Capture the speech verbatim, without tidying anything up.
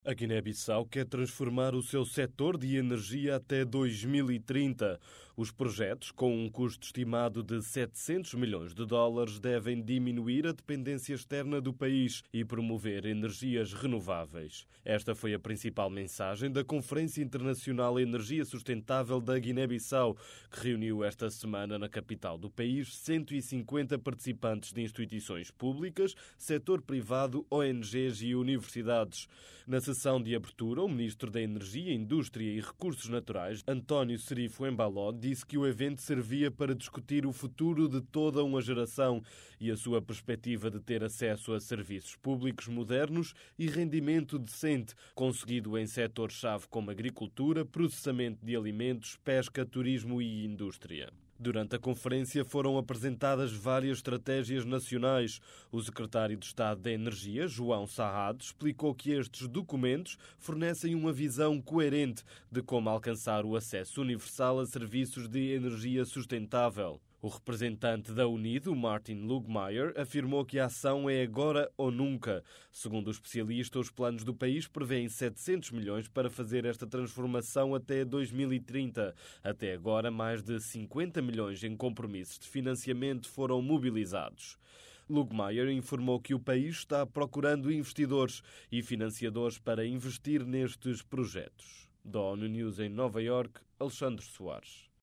A Guiné-Bissau quer transformar o seu setor de energia até dois mil e trinta. Os projetos, com um custo estimado de setecentos milhões de dólares, devem diminuir a dependência externa do país e promover energias renováveis. Esta foi a principal mensagem da Conferência Internacional Energia Sustentável da Guiné-Bissau, que reuniu esta semana na capital do país cento e cinquenta participantes de instituições públicas, setor privado, O N Gs e universidades. Na sessão de abertura, o Ministro da Energia, Indústria e Recursos Naturais, António Serifo Embaló, disse que o evento servia para discutir o futuro de toda uma geração e a sua perspectiva de ter acesso a serviços públicos modernos e rendimento decente, conseguido em setores-chave como agricultura, processamento de alimentos, pesca, turismo e indústria. Durante a conferência foram apresentadas várias estratégias nacionais. O secretário de Estado da Energia, João Sarrado, explicou que estes documentos fornecem uma visão coerente de como alcançar o acesso universal a serviços de energia sustentável. O representante da Unido, Martin Lugmeier, afirmou que a ação é agora ou nunca. Segundo o especialista, os planos do país prevêem setecentos milhões para fazer esta transformação até dois mil e trinta. Até agora, mais de cinquenta milhões em compromissos de financiamento foram mobilizados. Lugmeier informou que o país está procurando investidores e financiadores para investir nestes projetos. Da ONU News em Nova Iorque, Alexandre Soares.